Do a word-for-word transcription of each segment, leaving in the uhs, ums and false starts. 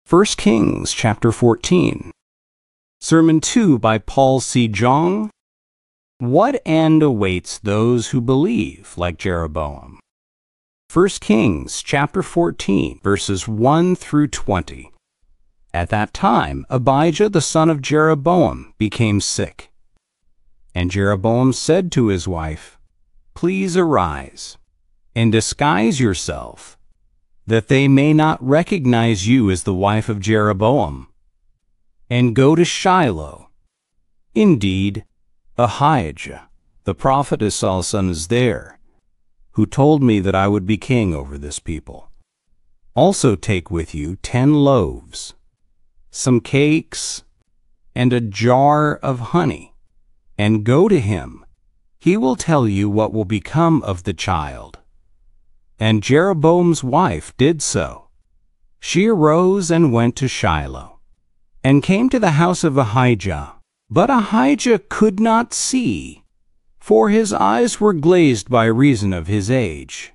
First Kings chapter fourteen. Sermon two by Paul C. Jong. What end awaits those who believe like Jeroboam? First Kings chapter fourteen, verses one through twenty. At that time, Abijah the son of Jeroboam became sick. And Jeroboam said to his wife, "Please arise, and disguise yourself, that they may not recognize you as the wife of Jeroboam, and go to Shiloh. Indeed, Ahijah, the prophetess Saul's son, is there, who told me that I would be king over this people. Also take with you ten loaves, some cakes, and a jar of honey, and go to him. He will tell you what will become of the child." And Jeroboam's wife did so. She arose and went to Shiloh, and came to the house of Ahijah. But Ahijah could not see, for his eyes were glazed by reason of his age.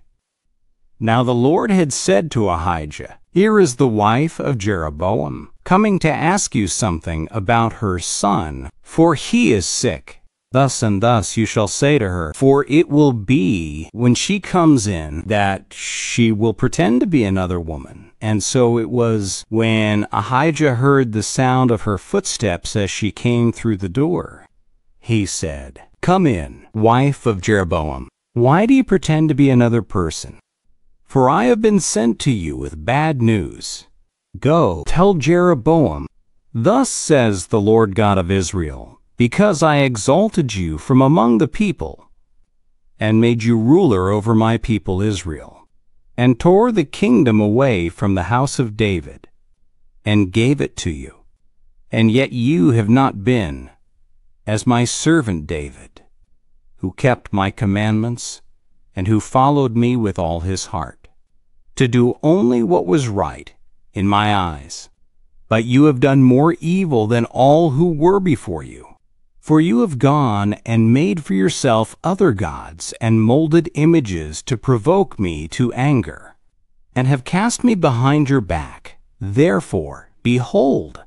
Now the Lord had said to Ahijah, "Here is the wife of Jeroboam, coming to ask you something about her son, for he is sick. Thus and thus you shall say to her, for it will be, when she comes in, that she will pretend to be another woman." And so it was, when Ahijah heard the sound of her footsteps as she came through the door. He said, "Come in, wife of Jeroboam. Why do you pretend to be another person? For I have been sent to you with bad news. Go, tell Jeroboam, thus says the Lord God of Israel, because I exalted you from among the people, and made you ruler over my people Israel, and tore the kingdom away from the house of David, and gave it to you. And yet you have not been as my servant David, who kept my commandments, and who followed me with all his heart, to do only what was right in my eyes. But you have done more evil than all who were before you. For you have gone and made for yourself other gods and molded images to provoke me to anger, and have cast me behind your back. Therefore, behold,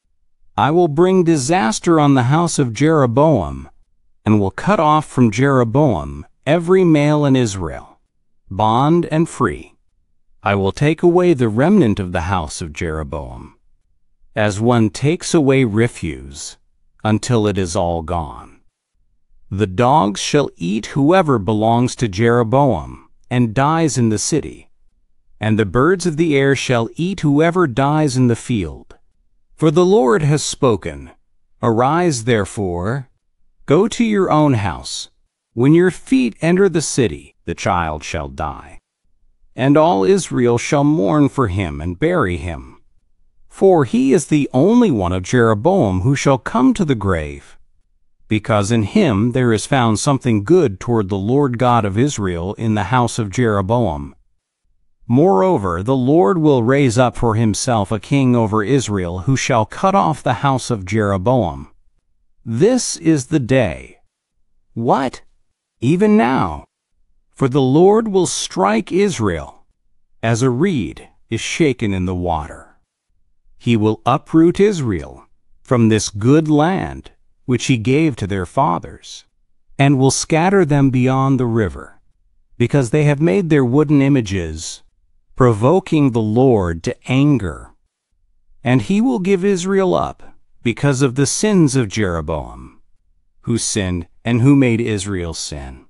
I will bring disaster on the house of Jeroboam, and will cut off from Jeroboam every male in Israel, bond and free. I will take away the remnant of the house of Jeroboam, as one takes away refuse, until it is all gone. The dogs shall eat whoever belongs to Jeroboam and dies in the city, and the birds of the air shall eat whoever dies in the field. For the Lord has spoken. Arise, therefore, go to your own house. When your feet enter the city, the child shall die, and all Israel shall mourn for him and bury him. For he is the only one of Jeroboam who shall come to the grave, because in him there is found something good toward the Lord God of Israel in the house of Jeroboam. Moreover, the Lord will raise up for himself a king over Israel who shall cut off the house of Jeroboam. This is the day. What? Even now. For the Lord will strike Israel, as a reed is shaken in the water. He will uproot Israel from this good land which he gave to their fathers, and will scatter them beyond the river, because they have made their wooden images, provoking the Lord to anger. And he will give Israel up because of the sins of Jeroboam, who sinned and who made Israel sin.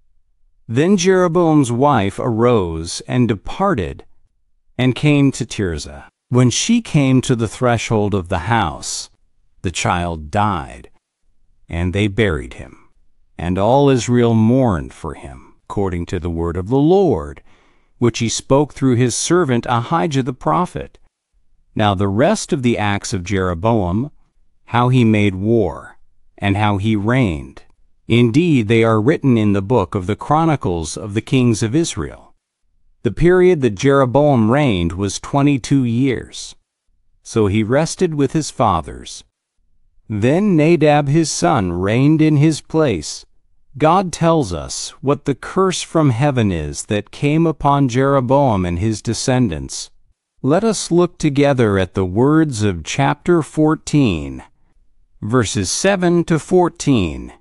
Then Jeroboam's wife arose and departed, and came to Tirzah. When she came to the threshold of the house, the child died, and they buried him. And all Israel mourned for him, according to the word of the Lord, which he spoke through his servant Ahijah the prophet. Now the rest of the acts of Jeroboam, how he made war, and how he reigned, indeed they are written in the book of the Chronicles of the kings of Israel. The period that Jeroboam reigned was twenty-two years. So he rested with his fathers. Then Nadab his son reigned in his place. God tells us what the curse from heaven is that came upon Jeroboam and his descendants, Let us look together at the words of chapter fourteen, verses seven to fourteen.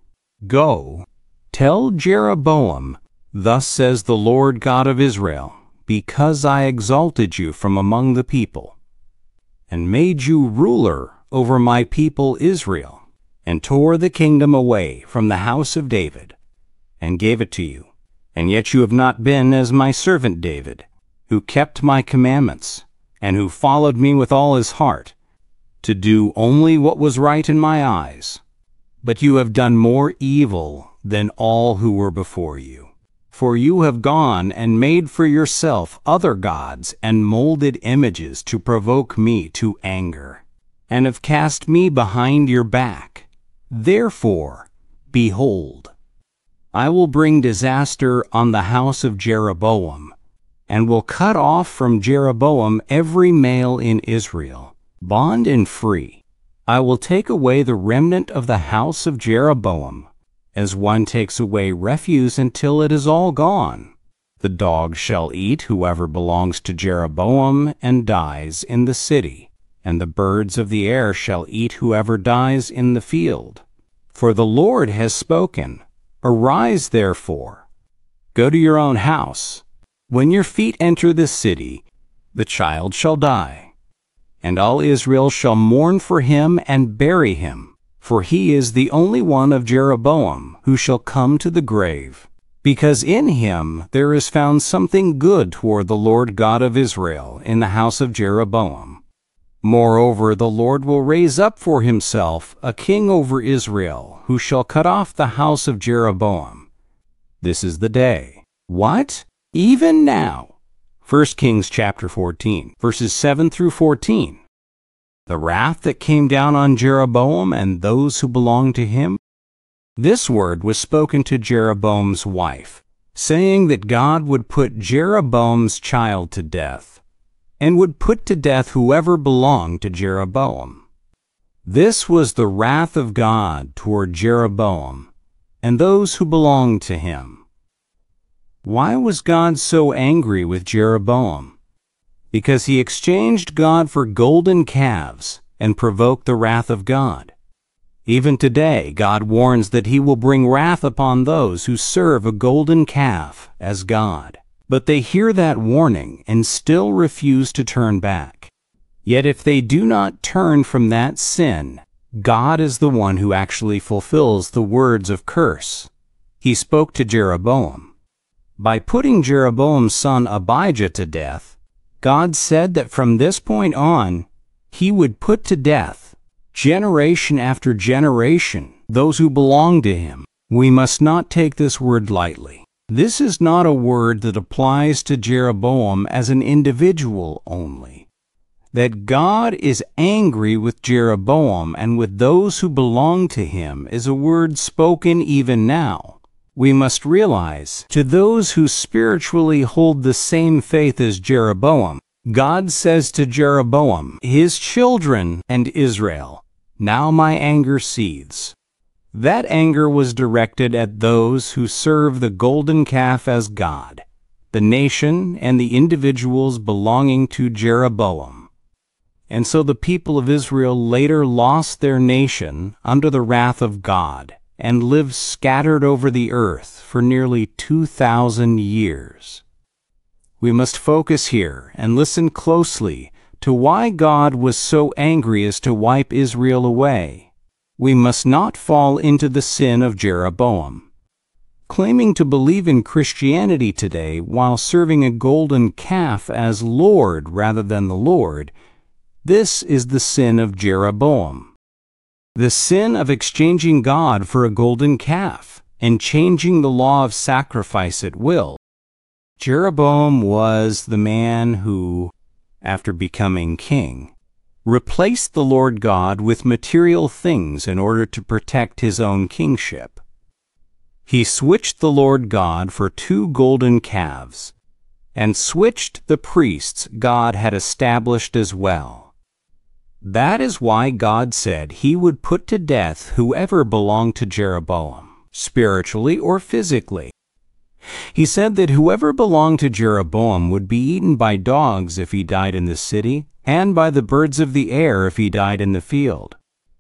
Go, tell Jeroboam, thus says the Lord God of Israel, because I exalted you from among the people, and made you ruler over my people Israel, and tore the kingdom away from the house of David, and gave it to you. And yet you have not been as my servant David, who kept my commandments, and who followed me with all his heart, to do only what was right in my eyes. But you have done more evil than all who were before you. For you have gone and made for yourself other gods and molded images to provoke me to anger, and have cast me behind your back. Therefore, behold, I will bring disaster on the house of Jeroboam, and will cut off from Jeroboam every male in Israel, bond and free. I will take away the remnant of the house of Jeroboam, as one takes away refuse until it is all gone. The dog shall eat whoever belongs to Jeroboam and dies in the city, and the birds of the air shall eat whoever dies in the field. For the Lord has spoken. Arise, therefore, go to your own house. When your feet enter the city, the child shall die, and all Israel shall mourn for him and bury him, for he is the only one of Jeroboam who shall come to the grave, because in him there is found something good toward the Lord God of Israel in the house of Jeroboam. Moreover, the Lord will raise up for himself a king over Israel, who shall cut off the house of Jeroboam. This is the day. What? Even now. First Kings chapter fourteen, verses seven through fourteen. The wrath that came down on Jeroboam and those who belonged to him. This word was spoken to Jeroboam's wife, saying that God would put Jeroboam's child to death, and would put to death whoever belonged to Jeroboam. This was the wrath of God toward Jeroboam and those who belonged to him. Why was God so angry with Jeroboam? Because he exchanged God for golden calves and provoked the wrath of God. Even today, God warns that he will bring wrath upon those who serve a golden calf as God. But they hear that warning and still refuse to turn back. Yet if they do not turn from that sin, God is the one who actually fulfills the words of curse. He spoke to Jeroboam. By putting Jeroboam's son Abijah to death, God said that from this point on, he would put to death, generation after generation, those who belong to him. We must not take this word lightly. This is not a word that applies to Jeroboam as an individual only. That God is angry with Jeroboam and with those who belong to him is a word spoken even now. We must realize, to those who spiritually hold the same faith as Jeroboam, God says to Jeroboam, his children, and Israel, "Now my anger seethes." That anger was directed at those who serve the golden calf as God, the nation and the individuals belonging to Jeroboam. And so the people of Israel later lost their nation under the wrath of God, and lived scattered over the earth for nearly two thousand years. We must focus here and listen closely to why God was so angry as to wipe Israel away. We must not fall into the sin of Jeroboam. Claiming to believe in Christianity today while serving a golden calf as Lord rather than the Lord, this is the sin of Jeroboam. The sin of exchanging God for a golden calf and changing the law of sacrifice at will. Jeroboam was the man who, after becoming king, replaced the Lord God with material things in order to protect his own kingship. He switched the Lord God for two golden calves, and switched the priests God had established as well. That is why God said he would put to death whoever belonged to Jeroboam, spiritually or physically. He said that whoever belonged to Jeroboam would be eaten by dogs if he died in the city, and by the birds of the air if he died in the field.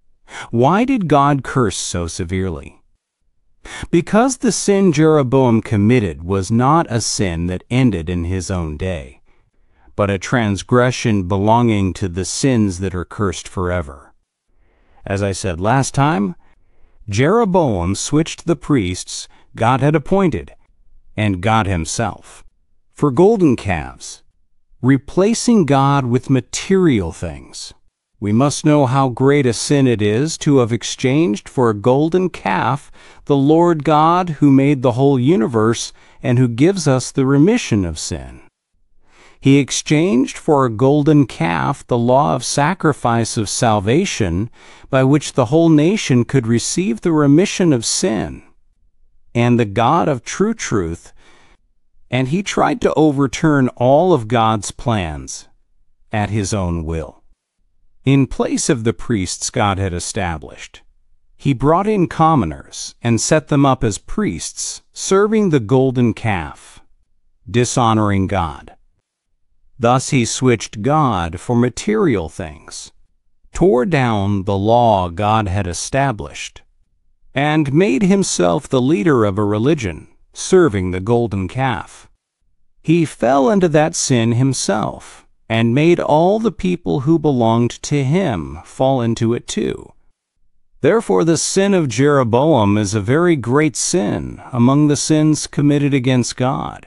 Why did God curse so severely? Because the sin Jeroboam committed was not a sin that ended in his own day, but a transgression belonging to the sins that are cursed forever. As I said last time, Jeroboam switched the priests God had appointed, and God himself, for golden calves, replacing God with material things. We must know how great a sin it is to have exchanged for a golden calf the Lord God who made the whole universe and who gives us the remission of sin. He exchanged for a golden calf the law of sacrifice of salvation by which the whole nation could receive the remission of sin, and the God of true truth, and he tried to overturn all of God's plans at his own will. In place of the priests God had established, he brought in commoners and set them up as priests, serving the golden calf, dishonoring God. Thus he switched God for material things, tore down the law God had established, and made himself the leader of a religion, serving the golden calf. He fell into that sin himself, and made all the people who belonged to him fall into it too. Therefore the sin of Jeroboam is a very great sin among the sins committed against God.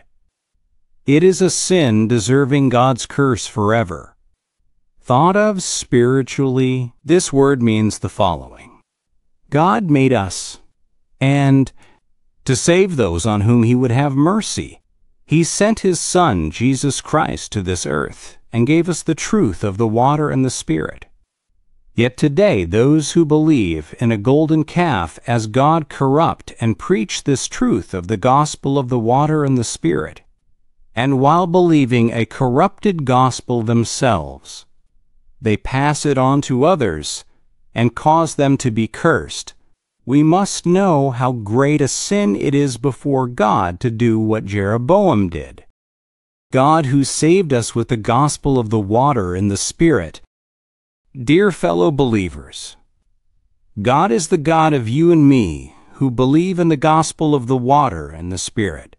It is a sin deserving God's curse forever. Thought of spiritually, this word means the following: God made us, and to save those on whom he would have mercy, he sent his Son, Jesus Christ, to this earth, and gave us the truth of the water and the Spirit. Yet today those who believe in a golden calf as God corrupt and preach this truth of the gospel of the water and the Spirit, and while believing a corrupted gospel themselves, they pass it on to others and cause them to be cursed. We must know how great a sin it is before God to do what Jeroboam did. God who saved us with the gospel of the water and the Spirit. Dear fellow believers, God is the God of you and me who believe in the gospel of the water and the Spirit.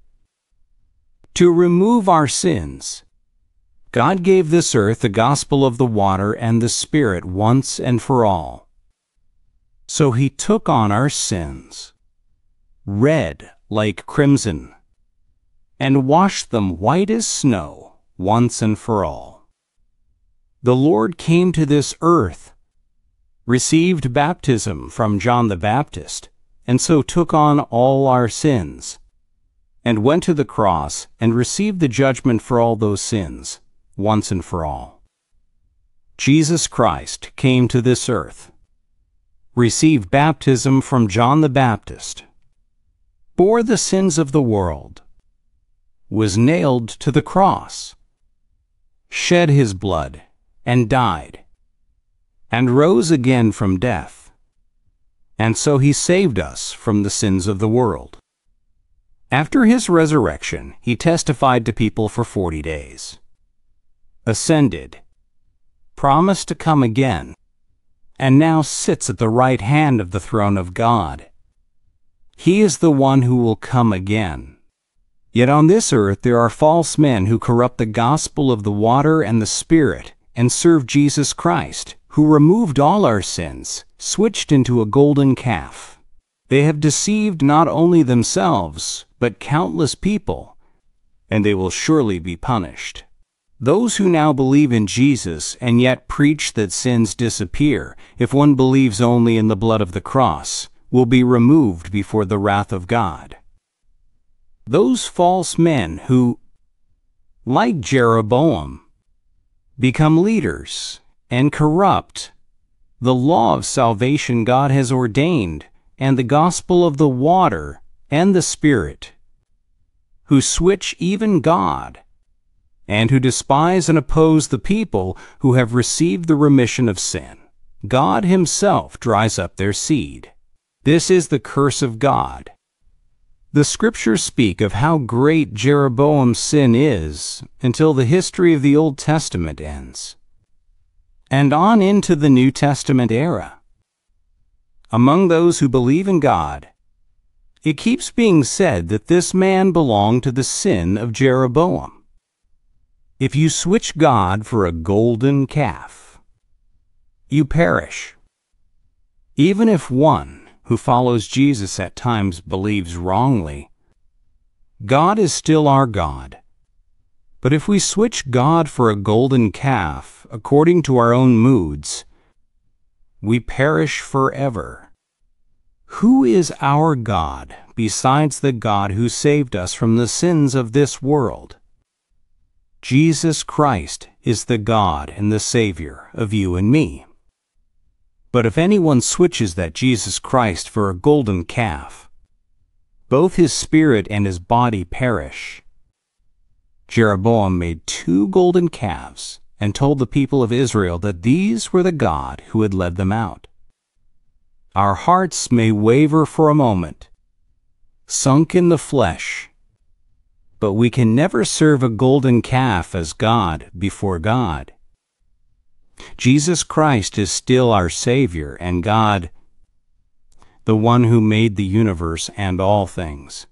To remove our sins, God gave this earth the gospel of the water and the Spirit once and for all. So he took on our sins, red like crimson, and washed them white as snow once and for all. The Lord came to this earth, received baptism from John the Baptist, and so took on all our sins, and went to the cross and received the judgment for all those sins, once and for all. Jesus Christ came to this earth, received baptism from John the Baptist, bore the sins of the world, was nailed to the cross, shed his blood, and died, and rose again from death, and so he saved us from the sins of the world. After his resurrection, he testified to people for forty days, ascended, promised to come again, and now sits at the right hand of the throne of God. He is the one who will come again. Yet on this earth there are false men who corrupt the gospel of the water and the Spirit and serve Jesus Christ, who removed all our sins, switched into a golden calf. They have deceived not only themselves, but countless people, and they will surely be punished. Those who now believe in Jesus and yet preach that sins disappear if one believes only in the blood of the cross will be removed before the wrath of God. Those false men who, like Jeroboam, become leaders and corrupt the law of salvation God has ordained and the gospel of the water and the Spirit, who switch even God, and who despise and oppose the people who have received the remission of sin. God himself dries up their seed. This is the curse of God. The scriptures speak of how great Jeroboam's sin is until the history of the Old Testament ends, and on into the New Testament era. Among those who believe in God, it keeps being said that this man belonged to the sin of Jeroboam. If you switch God for a golden calf, you perish. Even if one who follows Jesus at times believes wrongly, God is still our God. But if we switch God for a golden calf according to our own moods, we perish forever. Who is our God besides the God who saved us from the sins of this world? Jesus Christ is the God and the Savior of you and me. But if anyone switches that Jesus Christ for a golden calf, both his spirit and his body perish. Jeroboam made two golden calves and told the people of Israel that these were the God who had led them out. Our hearts may waver for a moment, sunk in the flesh, but we can never serve a golden calf as God before God. Jesus Christ is still our Savior and God, the one who made the universe and all things.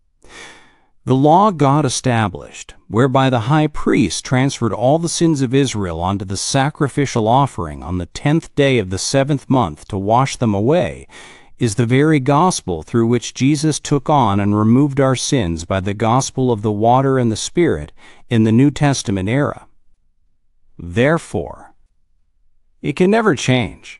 The law God established, whereby the high priest transferred all the sins of Israel onto the sacrificial offering on the tenth day of the seventh month to wash them away, is the very gospel through which Jesus took on and removed our sins by the gospel of the water and the Spirit in the New Testament era. Therefore, it can never change.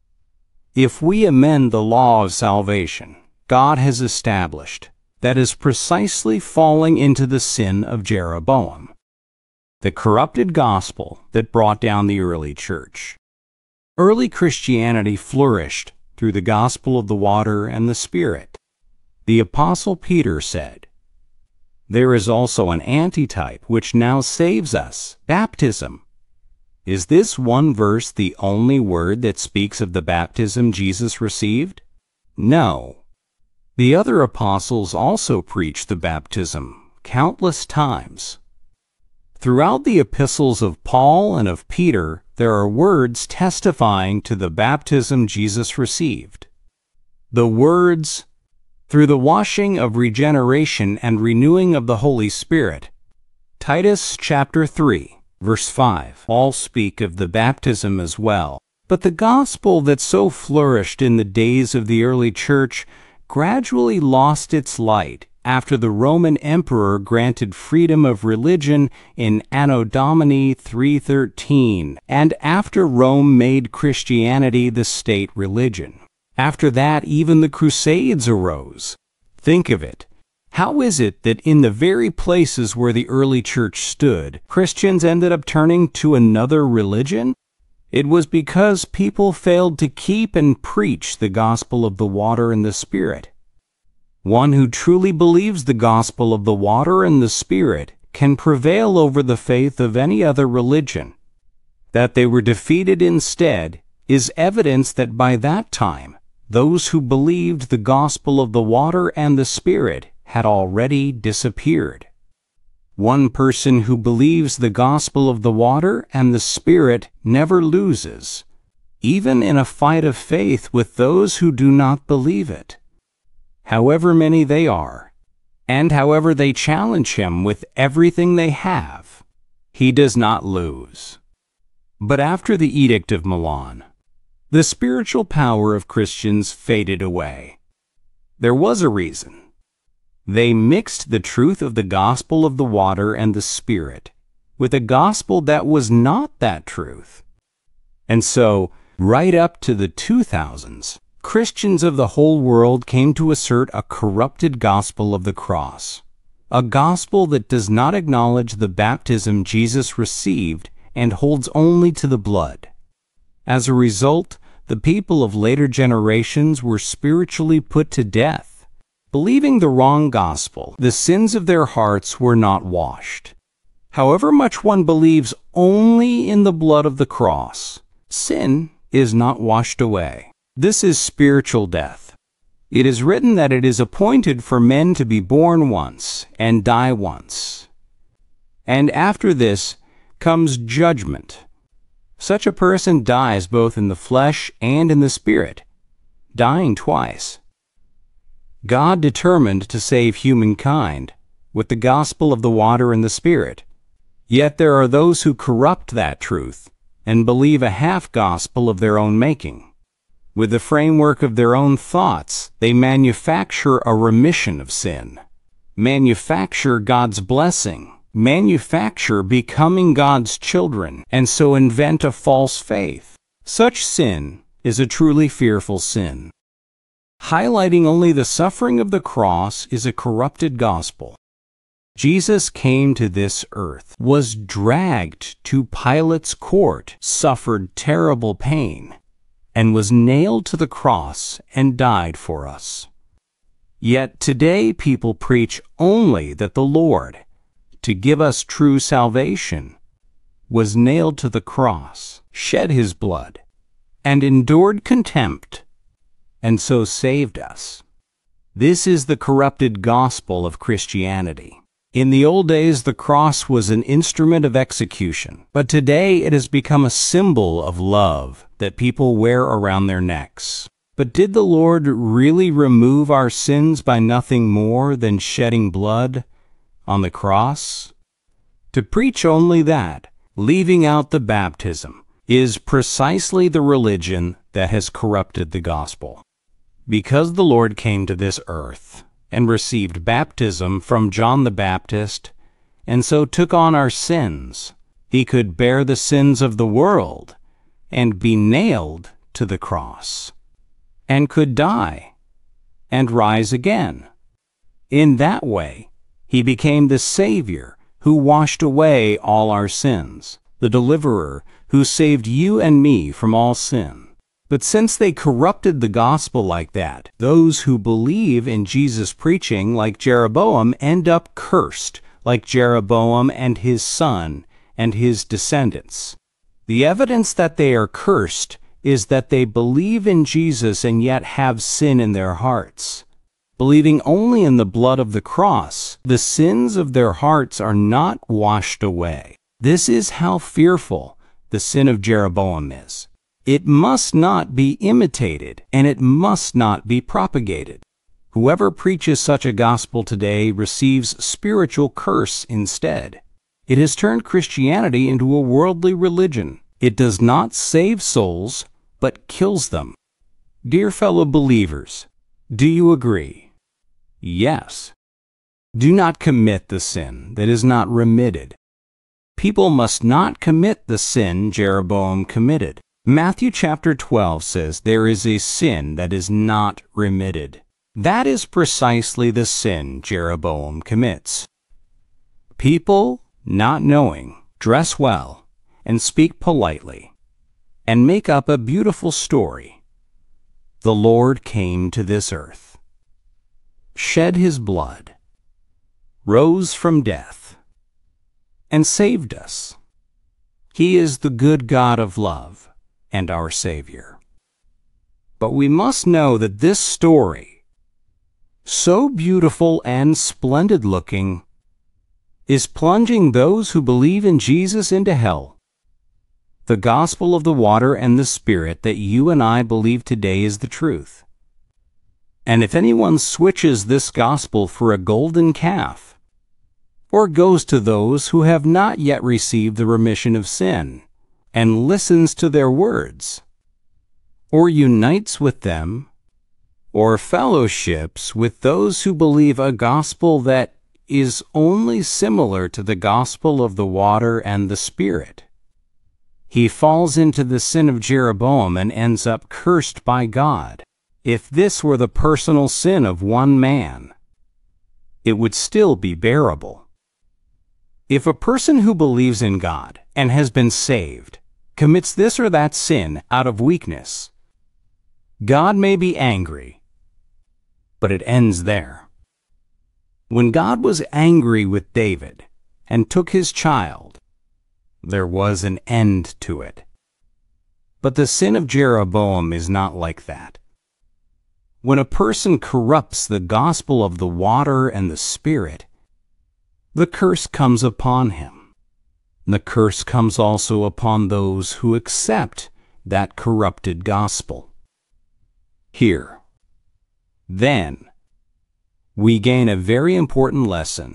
If we amend the law of salvation God has established, that is precisely falling into the sin of Jeroboam, the corrupted gospel that brought down the early church. Early Christianity flourished through the gospel of the water and the Spirit. The Apostle Peter said, "There is also an antitype which now saves us, baptism." Is this one verse the only word that speaks of the baptism Jesus received? No. The other apostles also preached the baptism countless times. Throughout the epistles of Paul and of Peter, there are words testifying to the baptism Jesus received. The words, "through the washing of regeneration and renewing of the Holy Spirit," Titus chapter three. Verse five, all speak of the baptism as well. But the gospel that so flourished in the days of the early church gradually lost its light after the Roman emperor granted freedom of religion in Anno Domini three thirteen, and after Rome made Christianity the state religion. After that, even the Crusades arose. Think of it. How is it that in the very places where the early church stood, Christians ended up turning to another religion? It was because people failed to keep and preach the gospel of the water and the Spirit. One who truly believes the gospel of the water and the Spirit can prevail over the faith of any other religion. That they were defeated instead is evidence that by that time, those who believed the gospel of the water and the Spirit had already disappeared. One person who believes the gospel of the water and the Spirit never loses, even in a fight of faith with those who do not believe it. However many they are, and however they challenge him with everything they have, he does not lose. But after the Edict of Milan, the spiritual power of Christians faded away. There was a reason. They mixed the truth of the gospel of the water and the Spirit with a gospel that was not that truth. And so, right up to the two thousands, Christians of the whole world came to assert a corrupted gospel of the cross, a gospel that does not acknowledge the baptism Jesus received and holds only to the blood. As a result, the people of later generations were spiritually put to death. Believing the wrong gospel, the sins of their hearts were not washed. However much one believes only in the blood of the cross, sin is not washed away. This is spiritual death. It is written that it is appointed for men to be born once and die once. And after this comes judgment. Such a person dies both in the flesh and in the spirit, dying twice. God determined to save humankind with the gospel of the water and the Spirit. Yet there are those who corrupt that truth and believe a half-gospel of their own making. With the framework of their own thoughts, they manufacture a remission of sin, manufacture God's blessing, manufacture becoming God's children, and so invent a false faith. Such sin is a truly fearful sin. Highlighting only the suffering of the cross is a corrupted gospel. Jesus came to this earth, was dragged to Pilate's court, suffered terrible pain, and was nailed to the cross and died for us. Yet today people preach only that the Lord, to give us true salvation, was nailed to the cross, shed his blood, and endured contempt, and so saved us. This is the corrupted gospel of Christianity. In the old days, the cross was an instrument of execution, but today it has become a symbol of love that people wear around their necks. But did the Lord really remove our sins by nothing more than shedding blood on the cross? To preach only that, leaving out the baptism, is precisely the religion that has corrupted the gospel. Because the Lord came to this earth and received baptism from John the Baptist, and so took on our sins, he could bear the sins of the world and be nailed to the cross, and could die and rise again. In that way, he became the Savior who washed away all our sins, the deliverer who saved you and me from all sin. But since they corrupted the gospel like that, those who believe in Jesus' preaching like Jeroboam end up cursed like Jeroboam and his son and his descendants. The evidence that they are cursed is that they believe in Jesus and yet have sin in their hearts. Believing only in the blood of the cross, the sins of their hearts are not washed away. This is how fearful the sin of Jeroboam is. It must not be imitated, and it must not be propagated. Whoever preaches such a gospel today receives spiritual curse instead. It has turned Christianity into a worldly religion. It does not save souls, but kills them. Dear fellow believers, do you agree? Yes. Do not commit the sin that is not remitted. People must not commit the sin Jeroboam committed. Matthew chapter twelve says there is a sin that is not remitted. That is precisely the sin Jeroboam commits. People, not knowing, dress well and speak politely and make up a beautiful story. The Lord came to this earth, shed his blood, rose from death, and saved us. He is the good God of love and our Savior. But we must know that this story, so beautiful and splendid looking, is plunging those who believe in Jesus into hell. The gospel of the water and the Spirit that you and I believe today is the truth. And if anyone switches this gospel for a golden calf, or goes to those who have not yet received the remission of sin, and listens to their words, or unites with them, or fellowships with those who believe a gospel that is only similar to the gospel of the water and the Spirit, he falls into the sin of Jeroboam and ends up cursed by God. If this were the personal sin of one man, it would still be bearable. If a person who believes in God and has been saved commits this or that sin out of weakness, God may be angry, but it ends there. When God was angry with David and took his child, there was an end to it. But the sin of Jeroboam is not like that. when a person corrupts the gospel of the water and the Spirit, the curse comes upon him. The curse comes also upon those who accept that corrupted gospel. Here, then, we gain a very important lesson.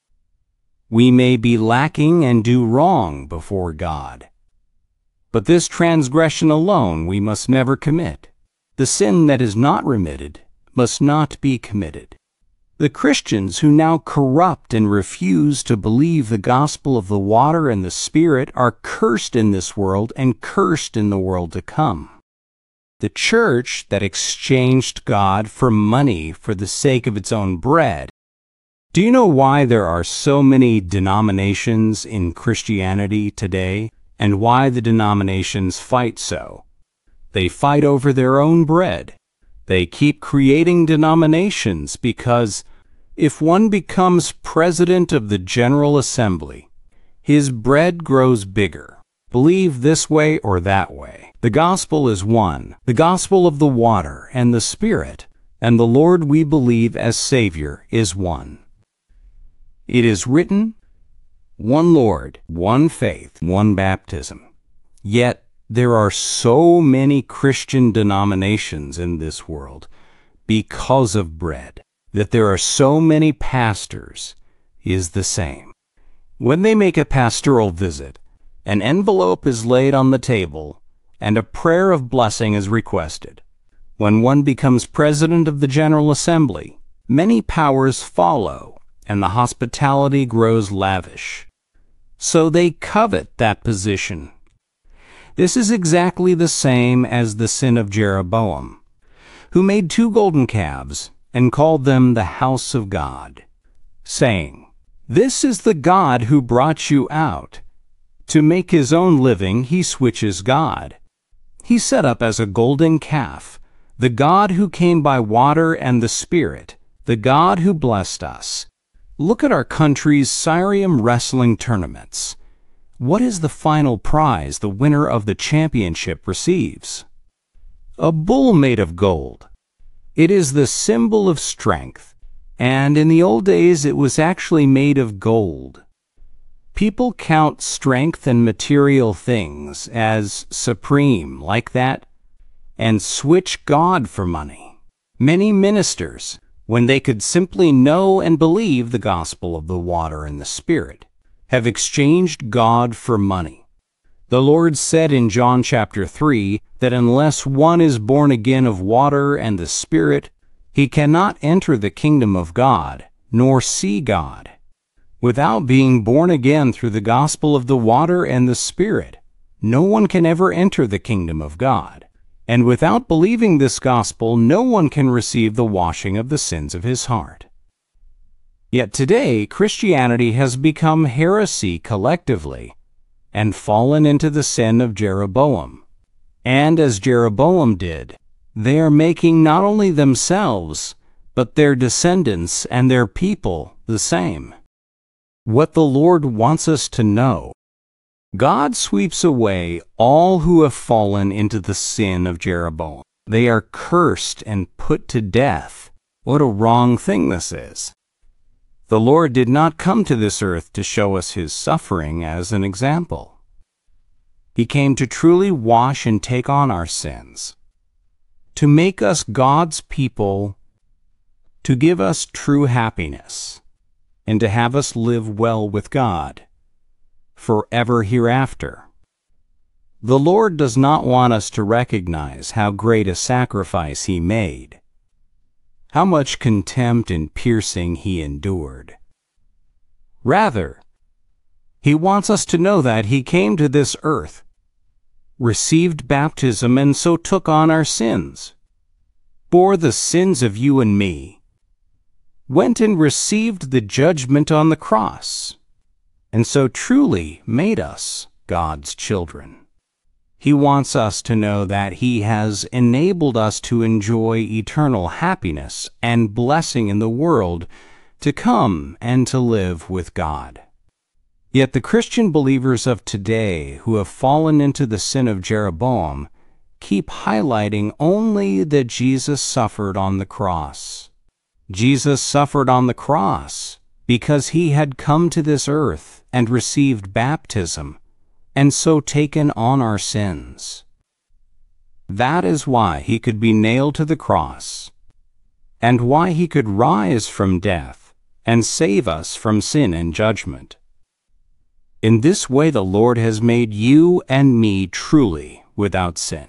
We may be lacking and do wrong before God, but this transgression alone we must never commit. The sin that is not remitted must not be committed. The Christians who now corrupt and refuse to believe the gospel of the water and the Spirit are cursed in this world and cursed in the world to come. The church that exchanged God for money for the sake of its own bread. Do you know why there are so many denominations in Christianity today, and why the denominations fight so? They fight over their own bread. They keep creating denominations because if one becomes president of the General Assembly, his bread grows bigger. Believe this way or that way. The gospel is one, the gospel of the water and the Spirit, and the Lord we believe as Savior is one. It is written, one Lord, one faith, one baptism. Yet there are so many Christian denominations in this world because of bread, that there are so many pastors is the same. When they make a pastoral visit, an envelope is laid on the table and a prayer of blessing is requested. When one becomes president of the General Assembly, many powers follow and the hospitality grows lavish. So they covet that position. This is exactly the same as the sin of Jeroboam, who made two golden calves and called them the house of God, saying, "This is the God who brought you out." To make his own living, he switches God. He set up as a golden calf the God who came by water and the Spirit, the God who blessed us. Look at our country's Cirium wrestling tournaments. What is the final prize the winner of the championship receives? A bull made of gold. It is the symbol of strength, and in the old days it was actually made of gold. People count strength and material things as supreme like that, and switch God for money. Many ministers, when they could simply know and believe the gospel of the water and the Spirit, have exchanged God for money. The Lord said in John chapter three that unless one is born again of water and the Spirit, he cannot enter the kingdom of God, nor see God. Without being born again through the gospel of the water and the Spirit, no one can ever enter the kingdom of God. And without believing this gospel, no one can receive the washing of the sins of his heart. Yet today, Christianity has become heresy collectively and fallen into the sin of Jeroboam. And as Jeroboam did, they are making not only themselves, but their descendants and their people the same. What the Lord wants us to know: God sweeps away all who have fallen into the sin of Jeroboam. They are cursed and put to death. What a wrong thing this is. The Lord did not come to this earth to show us his suffering as an example. He came to truly wash and take on our sins, to make us God's people, to give us true happiness, and to have us live well with God forever hereafter. The Lord does not want us to recognize how great a sacrifice he made, how much contempt and piercing he endured. Rather, he wants us to know that he came to this earth, received baptism, and so took on our sins, bore the sins of you and me, went and received the judgment on the cross, and so truly made us God's children. He wants us to know that he has enabled us to enjoy eternal happiness and blessing in the world to come and to live with God. Yet the Christian believers of today who have fallen into the sin of Jeroboam keep highlighting only that Jesus suffered on the cross. Jesus suffered on the cross because he had come to this earth and received baptism, and so taken on our sins. That is why he could be nailed to the cross, and why he could rise from death and save us from sin and judgment. In this way the Lord has made you and me truly without sin.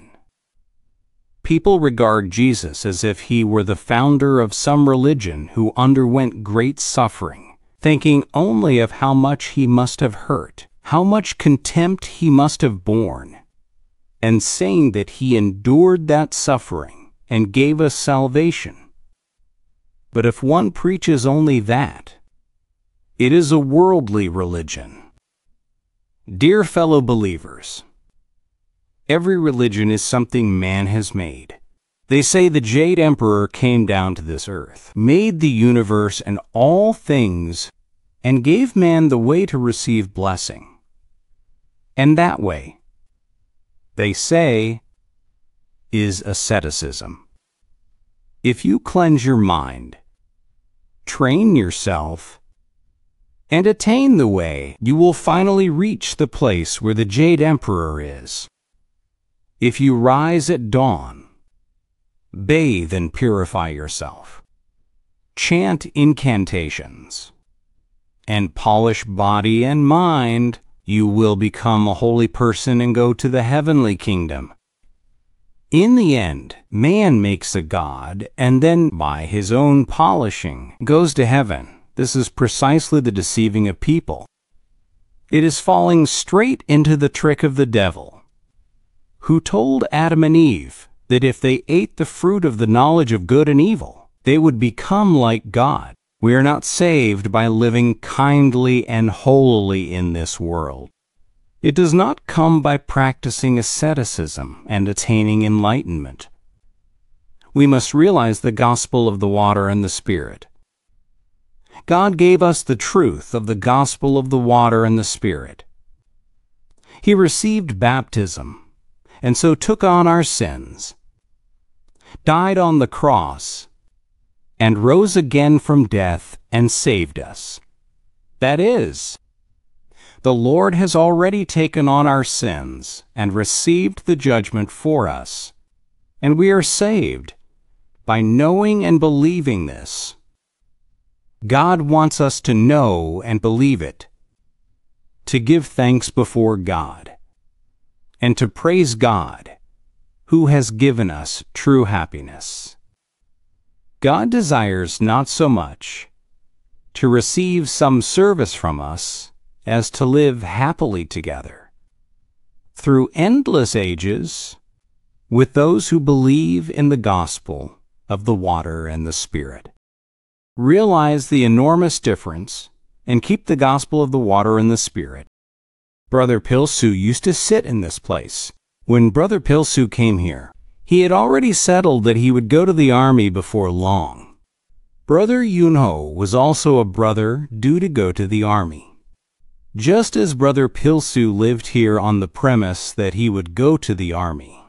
People regard Jesus as if he were the founder of some religion who underwent great suffering, thinking only of how much he must have hurt, how much contempt he must have borne, and saying that he endured that suffering and gave us salvation. But if one preaches only that, it is a worldly religion. Dear fellow believers, every religion is something man has made. They say the Jade Emperor came down to this earth, made the universe and all things, and gave man the way to receive blessing. And that way, they say, is asceticism. If you cleanse your mind, train yourself, and attain the way, you will finally reach the place where the Jade Emperor is. If you rise at dawn, bathe and purify yourself, chant incantations, and polish body and mind, you will become a holy person and go to the heavenly kingdom. In the end, man makes a god and then, by his own polishing, goes to heaven. This is precisely the deceiving of people. It is falling straight into the trick of the devil, who told Adam and Eve that if they ate the fruit of the knowledge of good and evil, they would become like God. We are not saved by living kindly and holily in this world. It does not come by practicing asceticism and attaining enlightenment. We must realize the gospel of the water and the Spirit. God gave us the truth of the gospel of the water and the Spirit. He received baptism, and so took on our sins, died on the cross, and rose again from death and saved us. That is, the Lord has already taken on our sins and received the judgment for us, and we are saved by knowing and believing this. God wants us to know and believe it, to give thanks before God, and to praise God, who has given us true happiness. God desires not so much to receive some service from us as to live happily together through endless ages with those who believe in the gospel of the water and the Spirit. Realize the enormous difference and keep the gospel of the water and the Spirit. Brother Pilsue used to sit in this place. When Brother Pilsue came here, he had already settled that he would go to the army before long. Brother Yunho was also a brother due to go to the army. Just as Brother Pilsue lived here on the premise that he would go to the army.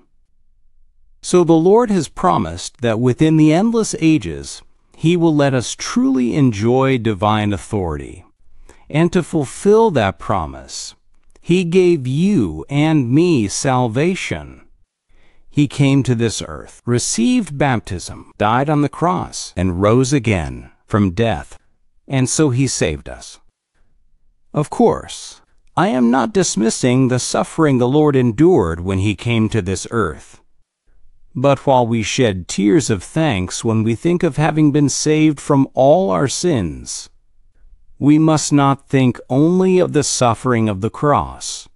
So the Lord has promised that within the endless ages, He will let us truly enjoy divine authority. And to fulfill that promise, He gave you and me salvation. He came to this earth, received baptism, died on the cross, and rose again from death, and so He saved us. Of course, I am not dismissing the suffering the Lord endured when He came to this earth. But while we shed tears of thanks when we think of having been saved from all our sins, we must not think only of the suffering of the cross.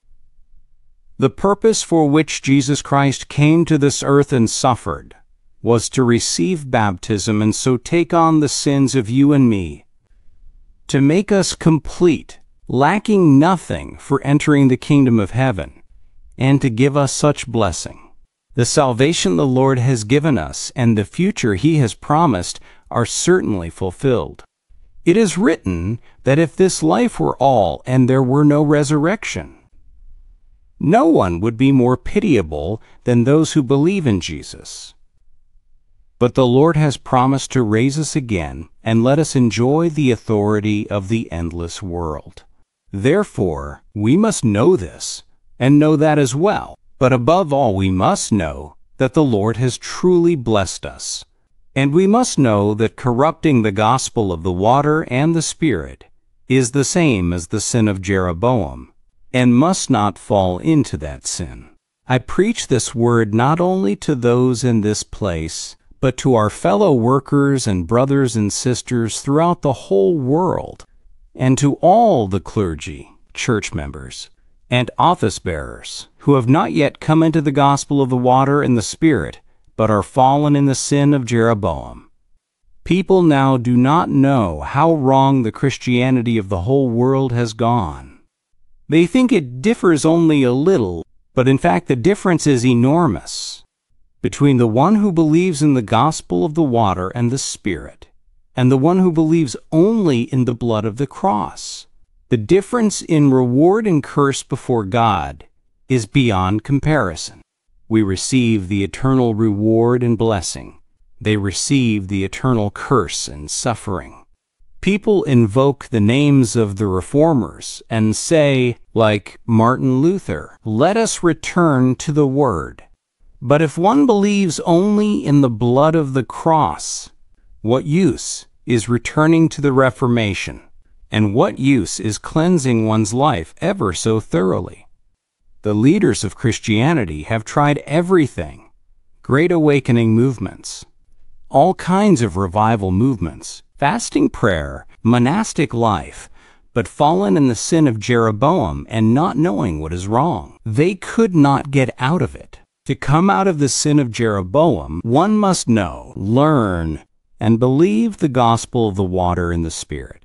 The purpose for which Jesus Christ came to this earth and suffered was to receive baptism and so take on the sins of you and me, to make us complete, lacking nothing for entering the kingdom of heaven, and to give us such blessing. The salvation the Lord has given us and the future He has promised are certainly fulfilled. It is written that if this life were all and there were no resurrection, No one would be more pitiable than those who believe in Jesus. But the Lord has promised to raise us again and let us enjoy the authority of the endless world. Therefore, we must know this, and know that as well. But above all, we must know that the Lord has truly blessed us. And we must know that corrupting the gospel of the water and the Spirit is the same as the sin of Jeroboam, and must not fall into that sin. I preach this word not only to those in this place, but to our fellow workers and brothers and sisters throughout the whole world, and to all the clergy, church members, and office bearers who have not yet come into the gospel of the water and the Spirit, but are fallen in the sin of Jeroboam. People now do not know how wrong the Christianity of the whole world has gone. They think it differs only a little, but in fact the difference is enormous between the one who believes in the gospel of the water and the Spirit, and the one who believes only in the blood of the cross. The difference in reward and curse before God is beyond comparison. We receive the eternal reward and blessing. They receive the eternal curse and suffering. People invoke the names of the reformers and say, like Martin Luther, "Let us return to the Word." But if one believes only in the blood of the cross, what use is returning to the Reformation? And what use is cleansing one's life ever so thoroughly? The leaders of Christianity have tried everything: great awakening movements, all kinds of revival movements, fasting prayer, monastic life, but fallen in the sin of Jeroboam and not knowing what is wrong. They could not get out of it. To come out of the sin of Jeroboam, one must know, learn, and believe the gospel of the water and the Spirit.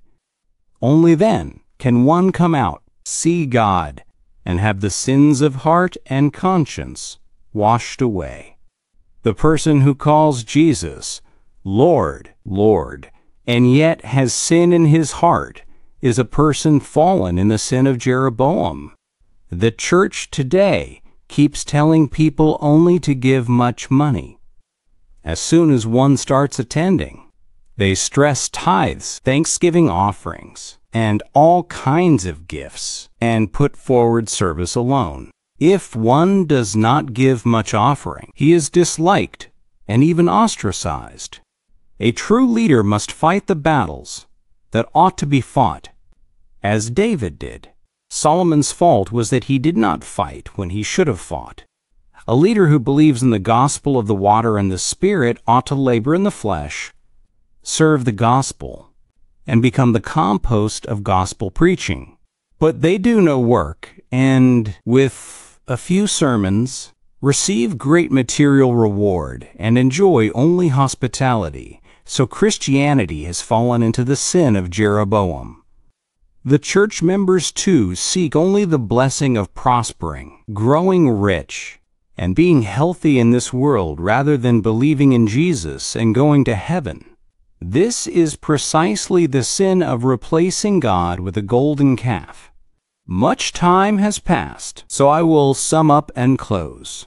Only then can one come out, see God, and have the sins of heart and conscience washed away. The person who calls Jesus Lord, Lord, and yet has sin in his heart is a person fallen in the sin of Jeroboam. The church today keeps telling people only to give much money. As soon as one starts attending, they stress tithes, thanksgiving offerings, and all kinds of gifts, and put forward service alone. If one does not give much offering, he is disliked and even ostracized. A true leader must fight the battles that ought to be fought, as David did. Solomon's fault was that he did not fight when he should have fought. A leader who believes in the gospel of the water and the Spirit ought to labor in the flesh, serve the gospel, and become the compost of gospel preaching. But they do no work, and with a few sermons, receive great material reward, and enjoy only hospitality. So Christianity has fallen into the sin of Jeroboam. The church members, too, seek only the blessing of prospering, growing rich, and being healthy in this world rather than believing in Jesus and going to heaven. This is precisely the sin of replacing God with a golden calf. Much time has passed, so I will sum up and close.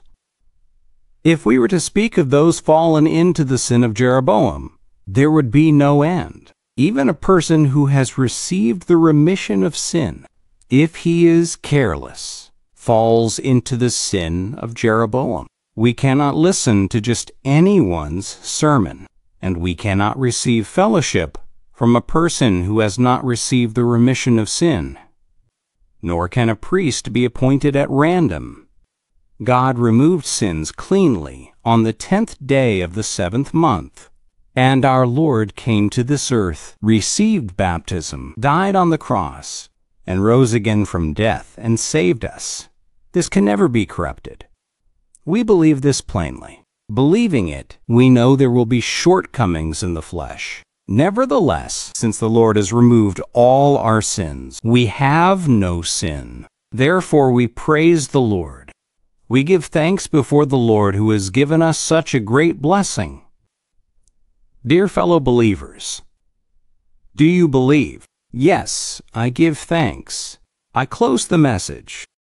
If we were to speak of those fallen into the sin of Jeroboam, there would be no end. Even a person who has received the remission of sin, if he is careless, falls into the sin of Jeroboam. We cannot listen to just anyone's sermon, and we cannot receive fellowship from a person who has not received the remission of sin. Nor can a priest be appointed at random. God removed sins cleanly on the tenth day of the seventh month. And our Lord came to this earth, received baptism, died on the cross, and rose again from death and saved us. This can never be corrupted. We believe this plainly. Believing it, we know there will be shortcomings in the flesh. Nevertheless, since the Lord has removed all our sins, we have no sin. Therefore we praise the Lord. We give thanks before the Lord who has given us such a great blessing. Dear fellow believers, do you believe? Yes, I give thanks. I close the message.